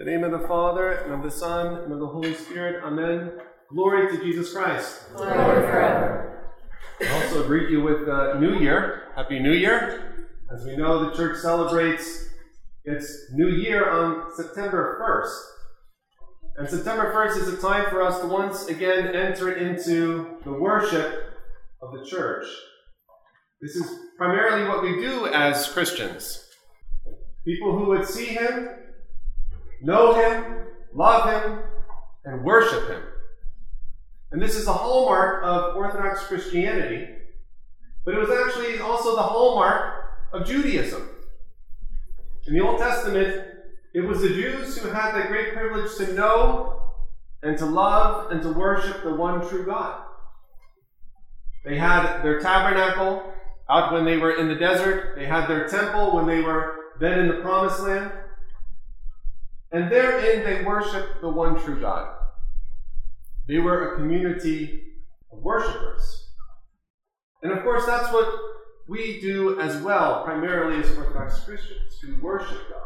In the name of the Father, and of the Son, and of the Holy Spirit. Amen. Glory to Jesus Christ. Glory forever. I also greet you with New Year. Happy New Year. As we know, the church celebrates its New Year on September 1st. And September 1st is a time for us to once again enter into the worship of the church. This is primarily what we do as Christians. People who would see Him, know Him, love Him, and worship Him. And this is the hallmark of Orthodox Christianity, but it was actually also the hallmark of Judaism. In the Old Testament, it was the Jews who had the great privilege to know and to love and to worship the one true God. They had their tabernacle out when they were in the desert. They had their temple when they were then in the Promised Land. And therein they worshiped the one true God. They were a community of worshipers. And of course, that's what we do as well, primarily as Orthodox Christians, to worship God.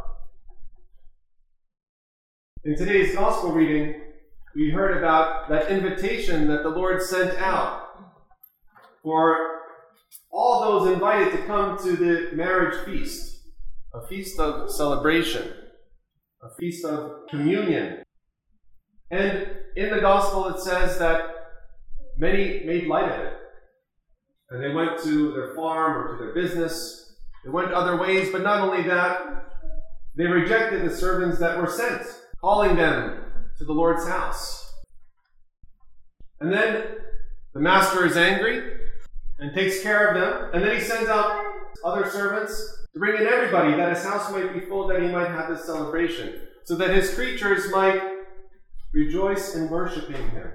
In today's Gospel reading, we heard about that invitation that the Lord sent out for all those invited to come to the marriage feast, a feast of celebration, a feast of communion. And in the Gospel it says that many made light of it. And they went to their farm or to their business. They went other ways, but not only that, they rejected the servants that were sent, calling them to the Lord's house. And then the master is angry and takes care of them. And then he sends out other servants to bring in everybody, that his house might be full, that he might have this celebration, so that his creatures might rejoice in worshiping him.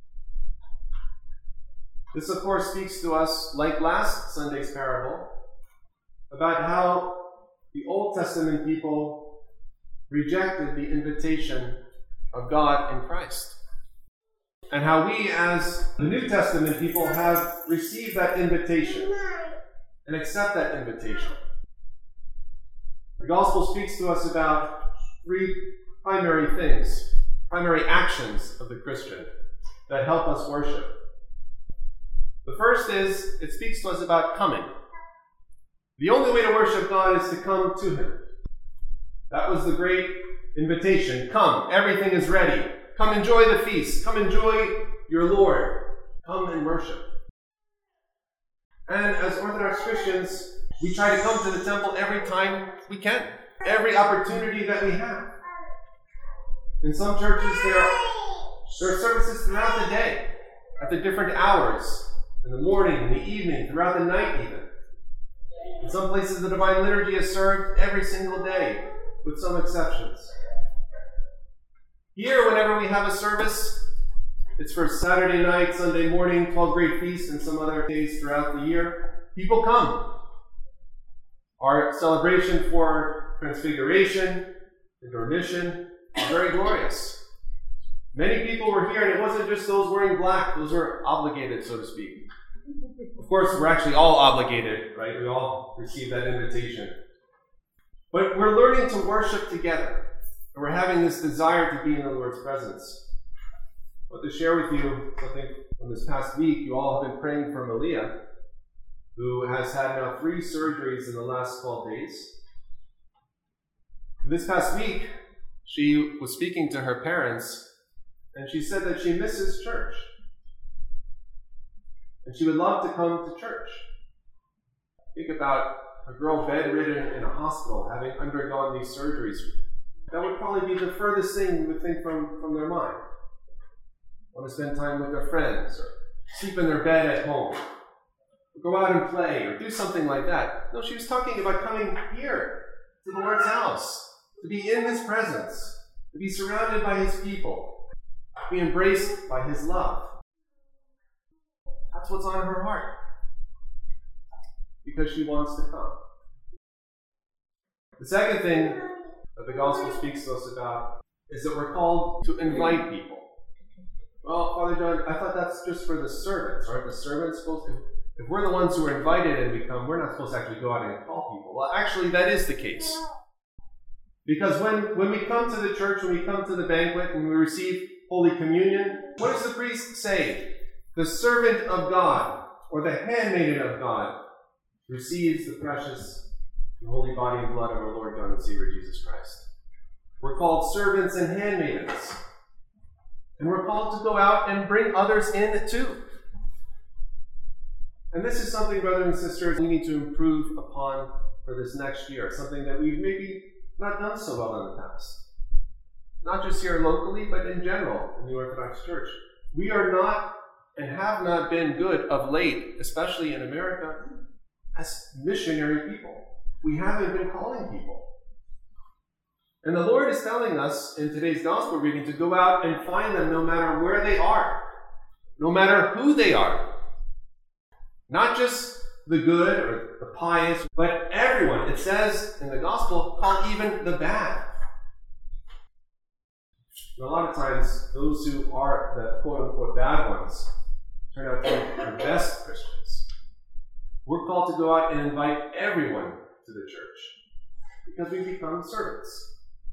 This, of course, speaks to us, like last Sunday's parable, about how the Old Testament people rejected the invitation of God in Christ, and how we, as the New Testament people, have received that invitation and accept that invitation. The Gospel speaks to us about three primary things, primary actions of the Christian that help us worship. The first is, it speaks to us about coming. The only way to worship God is to come to Him. That was the great invitation. Come, everything is ready. Come enjoy the feast. Come enjoy your Lord. Come and worship. And as Orthodox Christians, we try to come to the temple every time we can, every opportunity that we have. In some churches, there are services throughout the day, at the different hours, in the morning, in the evening, throughout the night even. In some places, the Divine Liturgy is served every single day, with some exceptions. Here, whenever we have a service, it's for Saturday night, Sunday morning, 12 Great Feast, and some other days throughout the year. People come. Our celebration for Transfiguration and Dormition is very glorious. Many people were here, and it wasn't just those wearing black. Those were obligated, so to speak. Of course, we're actually all obligated, right? We all receive that invitation. But we're learning to worship together, and we're having this desire to be in the Lord's presence. I want to share with you something from this past week. You all have been praying for Malia, who has had now 3 surgeries in the last 12 days. This past week, she was speaking to her parents, and she said that she misses church. And she would love to come to church. Think about a girl bedridden in a hospital, having undergone these surgeries. That would probably be the furthest thing we would think from their mind. Want to spend time with their friends, or sleep in their bed at home, or go out and play, or do something like that. No, she was talking about coming here to the Lord's house, to be in His presence, to be surrounded by His people, to be embraced by His love. That's what's on her heart, because she wants to come. The second thing that the Gospel speaks to us about is that we're called to invite people. Well, Father John, I thought that's just for the servants. Aren't the servants supposed to? If we're the ones who are invited and we come, we're not supposed to actually go out and call people. Well, actually, that is the case. Because when we come to the church, when we come to the banquet, when we receive Holy Communion, what does the priest say? The servant of God, or the handmaiden of God, receives the precious and holy body and blood of our Lord God and Savior Jesus Christ. We're called servants and handmaidens. And we're called to go out and bring others in too. And this is something, brothers and sisters, we need to improve upon for this next year. Something that we've maybe not done so well in the past. Not just here locally, but in general in the Orthodox Church. We are not and have not been good of late, especially in America, as missionary people. We haven't been calling people. And the Lord is telling us in today's gospel reading to go out and find them no matter where they are, no matter who they are. Not just the good or the pious, but everyone. It says in the gospel, call even the bad. And a lot of times, those who are the quote-unquote bad ones turn out to be the best Christians. We're called to go out and invite everyone to the church because we become servants.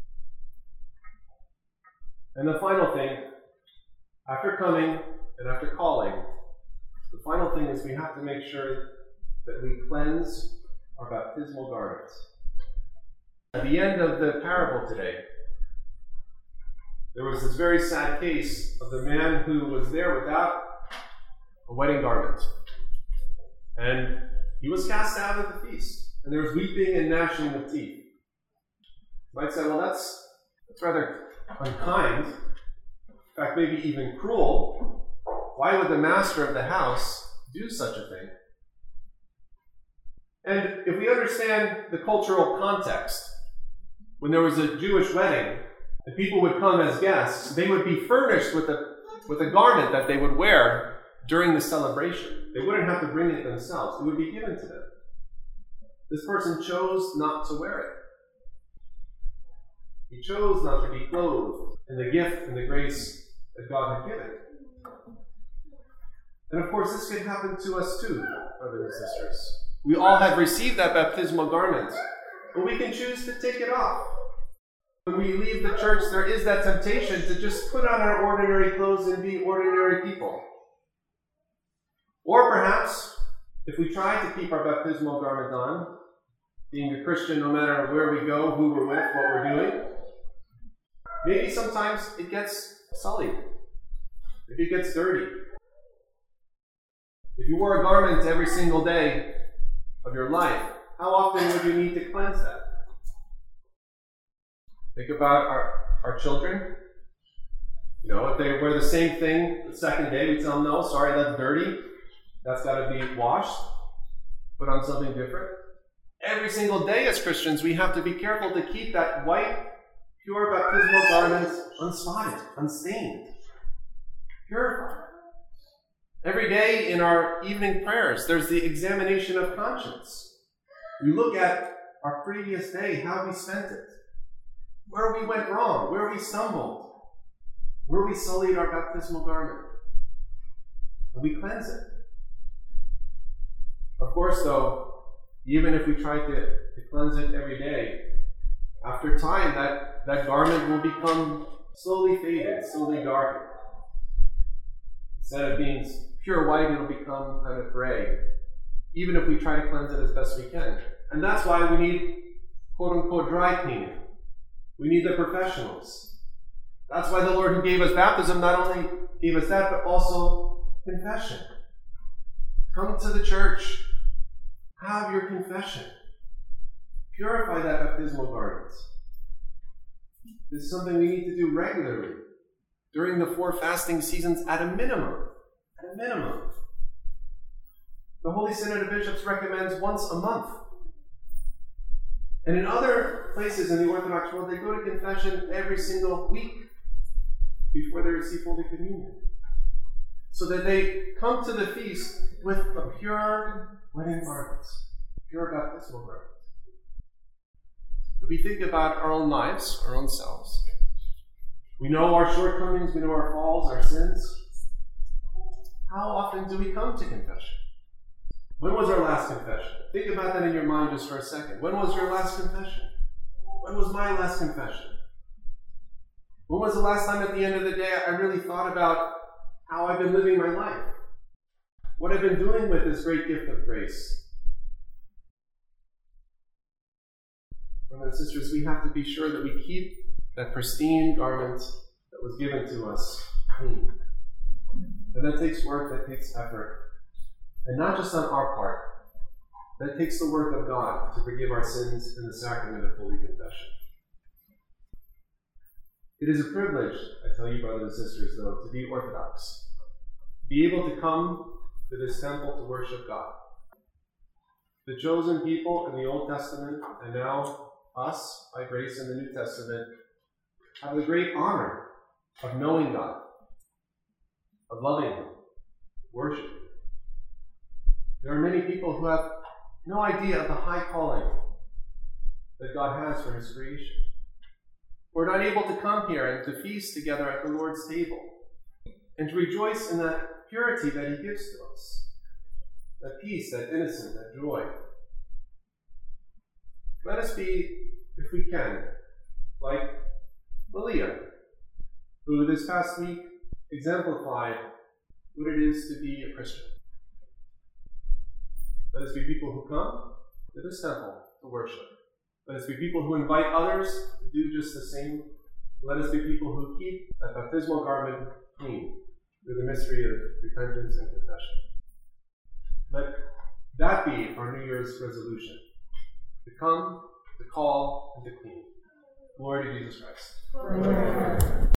And the final thing, after coming and after calling, the final thing is we have to make sure that we cleanse our baptismal garments. At the end of the parable today, there was this very sad case of the man who was there without a wedding garment. And he was cast out of the feast. And there was weeping and gnashing of teeth. You might say, well, that's rather unkind, in fact, maybe even cruel. Why would the master of the house do such a thing? And if we understand the cultural context, when there was a Jewish wedding and people would come as guests, they would be furnished with a garment that they would wear during the celebration. They wouldn't have to bring it themselves. It would be given to them. This person chose not to wear it. He chose not to be clothed in the gift and the grace that God had given. And of course, this can happen to us too, brothers and sisters. We all have received that baptismal garment, but we can choose to take it off. When we leave the church, there is that temptation to just put on our ordinary clothes and be ordinary people. Or perhaps, if we try to keep our baptismal garment on, being a Christian no matter where we go, who we're with, what we're doing, maybe sometimes it gets sullied. Maybe it gets dirty. If you wore a garment every single day of your life, how often would you need to cleanse that? Think about our children. You know, if they wear the same thing the second day, we tell them, no, sorry, that's dirty. That's got to be washed. Put on something different. Every single day as Christians, we have to be careful to keep that white, pure baptismal garment unspotted, unstained, purified. Every day in our evening prayers, there's the examination of conscience. We look at our previous day, how we spent it, where we went wrong, where we stumbled, where we sullied our baptismal garment. And we cleanse it. Of course, though, even if we try to cleanse it every day, after time, that garment will become slowly faded, slowly darkened. Instead of being pure white, it'll become kind of gray, even if we try to cleanse it as best we can. And that's why we need, quote-unquote, dry cleaning. We need the professionals. That's why the Lord who gave us baptism not only gave us that, but also confession. Come to the church. Have your confession. Purify that baptismal garment. This is something we need to do regularly during the 4 fasting seasons at a minimum. At a minimum. The Holy Synod of Bishops recommends once a month. And in other places in the Orthodox world, they go to confession every single week before they receive Holy Communion. So that they come to the feast with a pure wedding garment, pure baptismal garment. If we think about our own lives, our own selves, we know our shortcomings, we know our falls, our sins. How often do we come to confession? When was our last confession? Think about that in your mind just for a second. When was your last confession? When was my last confession? When was the last time at the end of the day I really thought about how I've been living my life? What I've been doing with this great gift of grace? Brothers and sisters, we have to be sure that we keep that pristine garment that was given to us clean. And that takes work, that takes effort. And not just on our part. That takes the work of God to forgive our sins in the sacrament of Holy Confession. It is a privilege, I tell you, brothers and sisters, though, to be Orthodox. To be able to come to this temple to worship God. The chosen people in the Old Testament, and now us, by grace in the New Testament, have the great honor of knowing God, of loving Him, worshiping Him. There are many people who have no idea of the high calling that God has for His creation. We're not able to come here and to feast together at the Lord's table and to rejoice in that purity that He gives to us, that peace, that innocence, that joy. Let us be, if we can, like Malia, who this past week exemplified what it is to be a Christian. Let us be people who come to this temple to worship. Let us be people who invite others to do just the same. Let us be people who keep that baptismal garment clean through the mystery of repentance and confession. Let that be our New Year's resolution: to come, to call, and to clean. Glory to Jesus Christ. Amen.